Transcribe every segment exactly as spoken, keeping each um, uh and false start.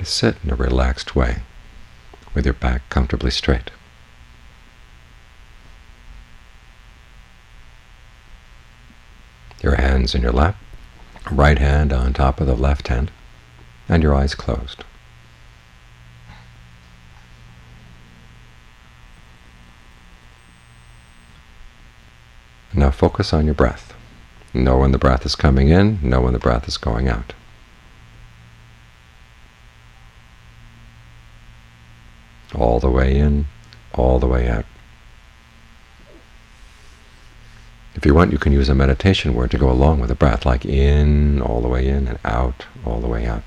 to sit in a relaxed way, with your back comfortably straight. Your hands in your lap, right hand on top of the left hand, and your eyes closed. Now focus on your breath. Know when the breath is coming in, know when the breath is going out. All the way in, all the way out. If you want, you can use a meditation word to go along with the breath, like in, all the way in, and out, all the way out.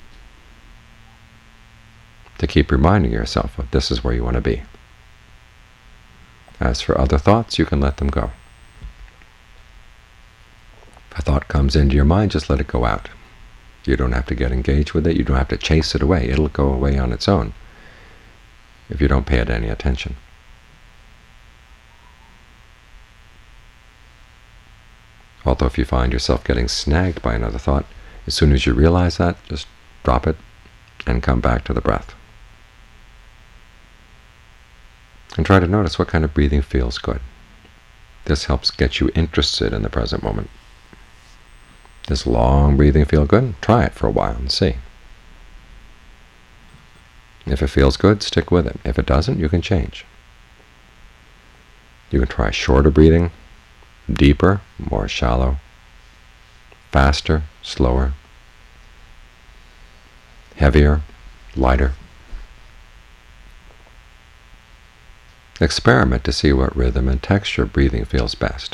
To keep reminding yourself of this is where you want to be. As for other thoughts, you can let them go. If a thought comes into your mind, just let it go out. You don't have to get engaged with it. You don't have to chase it away. It'll go away on its own if you don't pay it any attention. Although if you find yourself getting snagged by another thought, as soon as you realize that, just drop it and come back to the breath. And try to notice what kind of breathing feels good. This helps get you interested in the present moment. Does long breathing feel good? Try it for a while and see. If it feels good, stick with it. If it doesn't, you can change. You can try shorter breathing, deeper, more shallow, faster, slower, heavier, lighter. Experiment to see what rhythm and texture breathing feels best.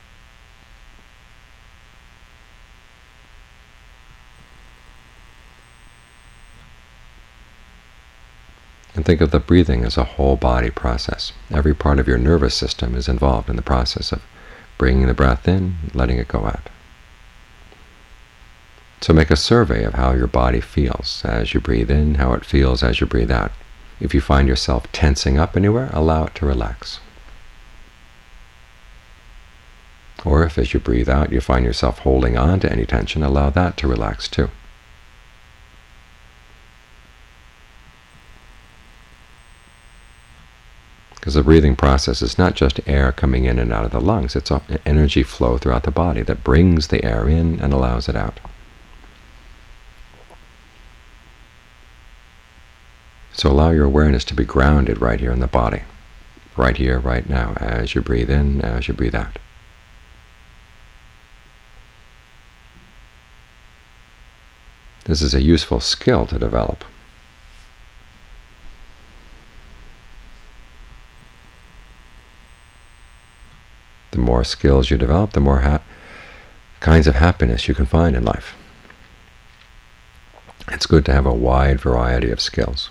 And think of the breathing as a whole body process. Every part of your nervous system is involved in the process of bringing the breath in, letting it go out. So make a survey of how your body feels as you breathe in, how it feels as you breathe out. If you find yourself tensing up anywhere, allow it to relax. Or if as you breathe out you find yourself holding on to any tension, allow that to relax too. Because the breathing process is not just air coming in and out of the lungs, it's an energy flow throughout the body that brings the air in and allows it out. So allow your awareness to be grounded right here in the body, right here, right now, as you breathe in, as you breathe out. This is a useful skill to develop. The more skills you develop, the more ha- kinds of happiness you can find in life. It's good to have a wide variety of skills.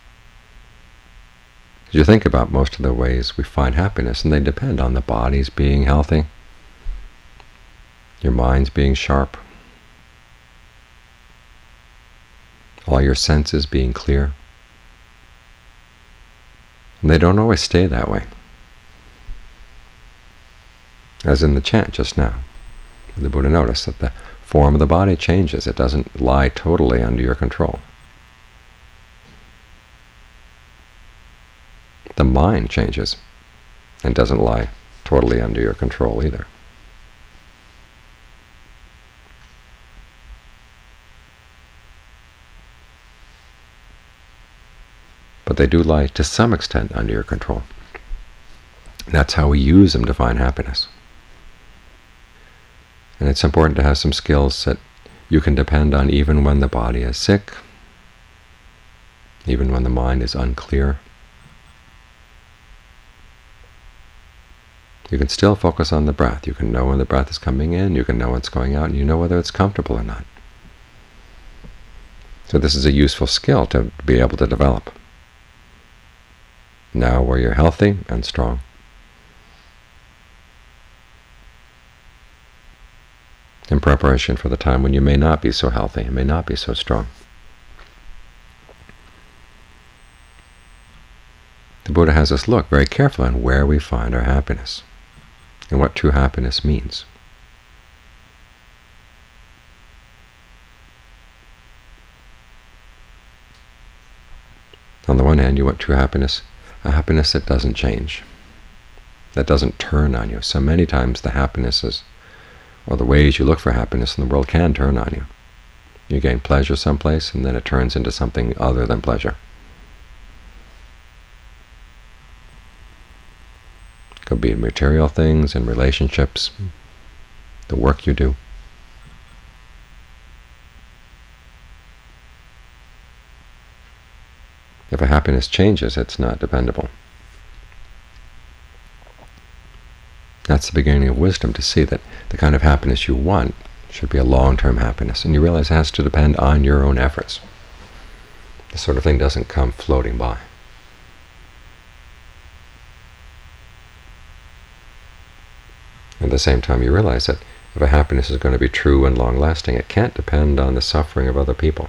You think about most of the ways we find happiness, and they depend on the body's being healthy, your mind's being sharp, all your senses being clear. And they don't always stay that way. As in the chant just now, the Buddha noticed that the form of the body changes. It doesn't lie totally under your control. The mind changes and doesn't lie totally under your control either. But they do lie to some extent under your control. That's how we use them to find happiness. And it's important to have some skills that you can depend on even when the body is sick, even when the mind is unclear. You can still focus on the breath. You can know when the breath is coming in, you can know when it's going out, and you know whether it's comfortable or not. So this is a useful skill to be able to develop. Now where you're healthy and strong. In preparation for the time when you may not be so healthy and may not be so strong. The Buddha has us look very carefully on where we find our happiness and what true happiness means. On the one hand, you want true happiness, a happiness that doesn't change, that doesn't turn on you. So many times the happinesses, or the ways you look for happiness in the world, can turn on you. You gain pleasure someplace, and then it turns into something other than pleasure. It could be in material things, in relationships, the work you do. If a happiness changes, it's not dependable. That's the beginning of wisdom, to see that the kind of happiness you want should be a long-term happiness, and you realize it has to depend on your own efforts. This sort of thing doesn't come floating by. At the same time, you realize that if a happiness is going to be true and long-lasting, it can't depend on the suffering of other people.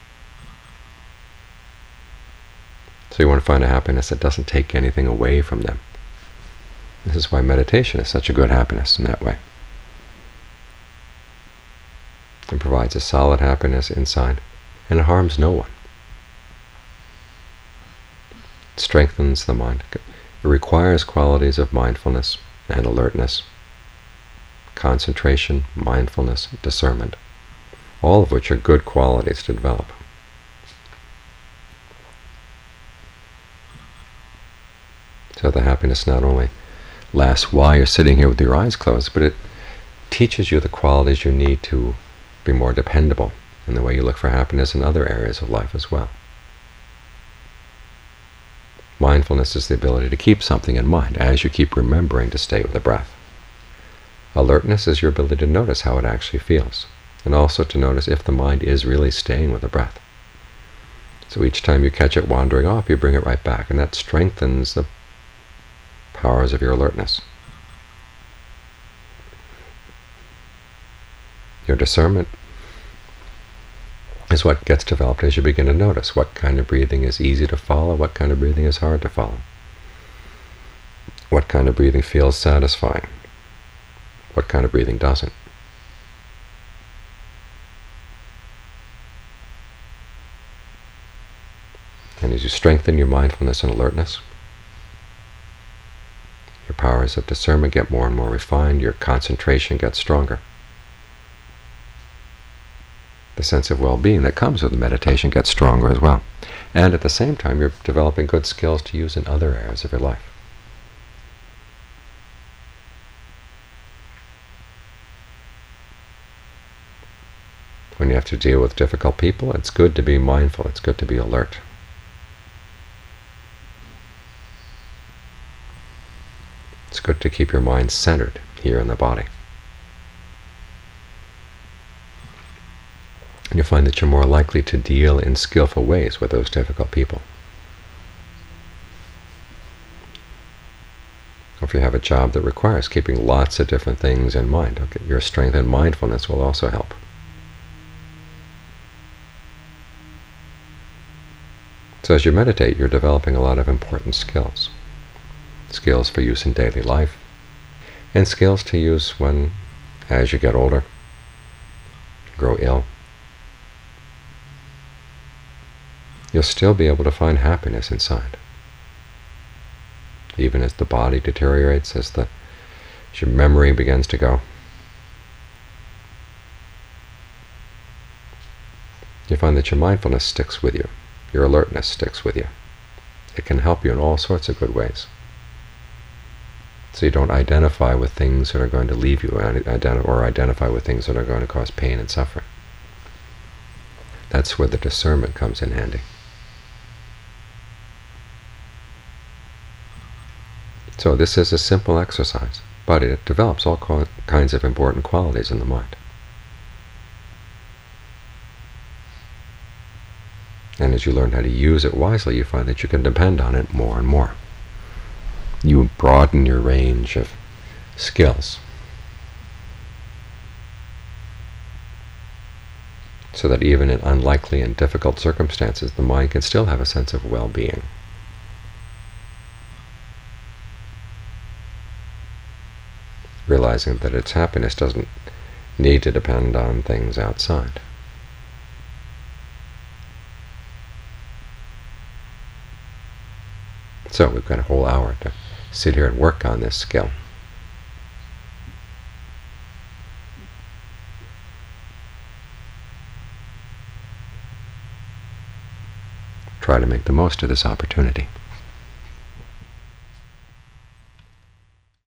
So you want to find a happiness that doesn't take anything away from them. This is why meditation is such a good happiness in that way. It provides a solid happiness inside, and it harms no one. It strengthens the mind. It requires qualities of mindfulness and alertness, concentration, mindfulness, discernment, all of which are good qualities to develop. So the happiness not only lasts while you're sitting here with your eyes closed, but it teaches you the qualities you need to be more dependable in the way you look for happiness in other areas of life as well. Mindfulness is the ability to keep something in mind as you keep remembering to stay with the breath. Alertness is your ability to notice how it actually feels, and also to notice if the mind is really staying with the breath. So each time you catch it wandering off, you bring it right back, and that strengthens the powers of your alertness. Your discernment is what gets developed as you begin to notice what kind of breathing is easy to follow, what kind of breathing is hard to follow, what kind of breathing feels satisfying, what kind of breathing doesn't. And as you strengthen your mindfulness and alertness, your powers of discernment get more and more refined, your concentration gets stronger. The sense of well-being that comes with meditation gets stronger as well. And at the same time, you're developing good skills to use in other areas of your life. When you have to deal with difficult people, it's good to be mindful, it's good to be alert. It's good to keep your mind centered here in the body. And you'll find that you're more likely to deal in skillful ways with those difficult people. Or if you have a job that requires keeping lots of different things in mind, okay, your strength in mindfulness will also help. So as you meditate, you're developing a lot of important skills. Skills for use in daily life, and skills to use when, as you get older, grow ill. You'll still be able to find happiness inside. Even as the body deteriorates, as, the, as your memory begins to go, you find that your mindfulness sticks with you, your alertness sticks with you. It can help you in all sorts of good ways. So you don't identify with things that are going to leave you, or identify with things that are going to cause pain and suffering. That's where the discernment comes in handy. So this is a simple exercise, but it develops all kinds of important qualities in the mind. And as you learn how to use it wisely, you find that you can depend on it more and more. You broaden your range of skills so that even in unlikely and difficult circumstances, the mind can still have a sense of well-being. Realizing that its happiness doesn't need to depend on things outside. So we've got a whole hour to sit here and work on this skill. Try to make the most of this opportunity.